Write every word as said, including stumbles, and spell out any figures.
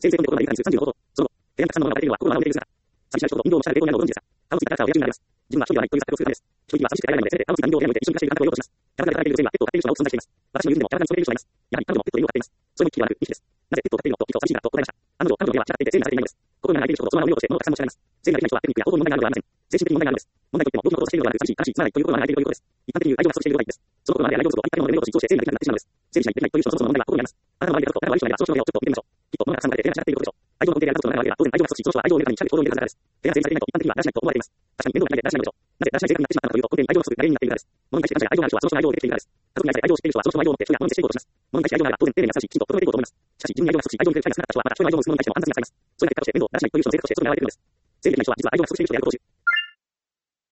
生成コンテコロナリーさんさんじゅうのこと。その後、提案たくさんのものが書かれているのは、コロナを受けているから。寂しい人と運動をしたら抵抗になるのをご存知ですか。顔ついたキャラクターを野球になります。自分は一人ではないという錯覚をするためです。一人は寂しくてやらないので、せめて顔ついた人形を手に置いて一緒に暮らしている感覚を要求します。キャラクターで書かれている女性はペットを飼っている人が多く存在しています。私の友人でもキャラクターにそれている人がいます。やはり彼女もペットと犬を飼っています。それも危機はなく、にひきです。なぜペットを飼っているのと、きっと寂しいからと答えました。案の定、彼女の家は散らかっていて整理されていないのです。心が空いている人とそのままを利用して物をたくさん持ち上げます。整理ができない人はテクニックや方法に問題があるのではありません。精神的に問題があるのです。問題といっても、大きなことをさせているのではなく、寂しい、悲しい、つまらないということが空いているということです。一般的に言う愛情が不足している状態です。そのことまで愛情不足を相手のものでと実行して整理ができなくなってしまうのです。整理しないといけないという人のそもそもの問題はここにあります。あなたの周りであると、あなたは悪い人なのでは、その人の例をちょっと見てみましょう。きっと物がたくさん流れて手が散らかっていることでしょう。愛情の根底である家族の流れは当然愛情が不足し、その人は愛情を得るためにしっかりと行動に出るはずです。提案整理されていないと一般的にはだらしないと思われています。確かに面倒がないでだらしないのでしょう。なぜだらしない性格になってしまったのかというと、根底に愛情が不足が原因になっているからです。物に対して感謝や愛情がある人はその人の愛情を受けてきているからです。家族に対して愛情を知っている人はその人の愛情を持って人や物に接していこうとします。物に対して愛情があれば当然丁寧に優しい、きちんと整えていこうと思います。しかし自分に愛情が不足し、愛情に触れる機会が少なかった人はまた人への愛情を結ぶのに対しても煩雑になさいます。それが結果として面倒、だらしないという人の性格としてそれが現れているのです。整理できない人は実は愛情が不足している人であることを知る。